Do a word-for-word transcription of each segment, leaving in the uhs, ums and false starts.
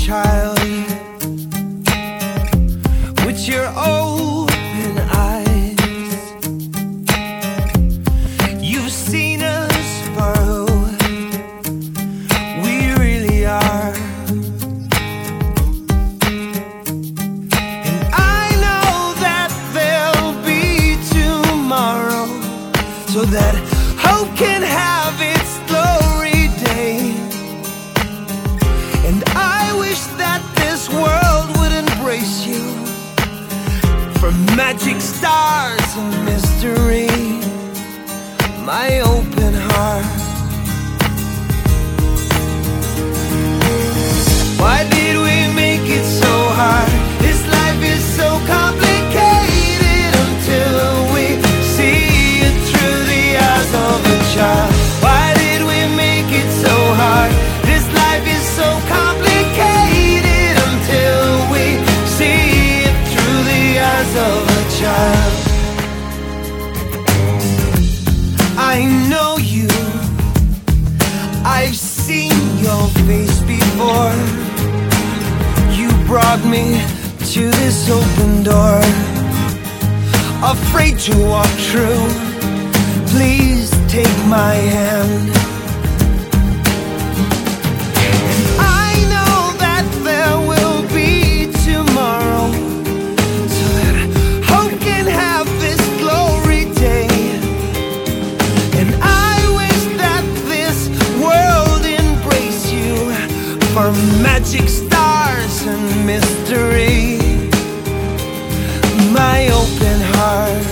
child with your open eyes. You've seen us for who we really are, and I know that there'll be tomorrow, so that hope can have its glory day. And I wish that this world would embrace you, from magic stars and mystery, my open heart. Why did we make it so hard? This life is so complicated until we see it through the eyes of a child. Why did we make it so hard? This life is so complicated until we see it through the eyes of a child. I know you, I've seen your face before. You brought me to this open door, afraid to walk through. Please take my hand. And I know that there will be tomorrow, so that hope can have this glory day. And I wish that this world embrace you, for magic stars and mystery, my open heart.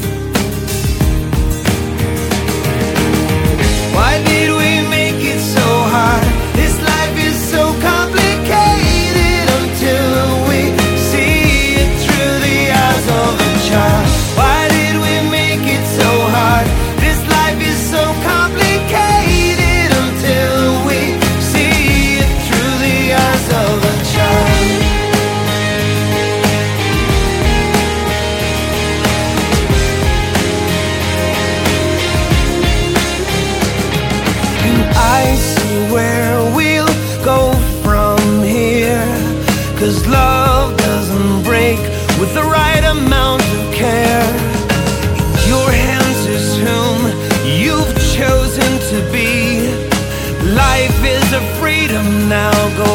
Why did we make it so hard? This life is so complicated until we see it through the eyes of a child. Why did we make it so hard? This life is so complicated until we see it through the eyes of a child. I see where we'll go from here, 'cause love doesn't break with the right amount of care. In your hands is whom you've chosen to be. Life is a freedom now, go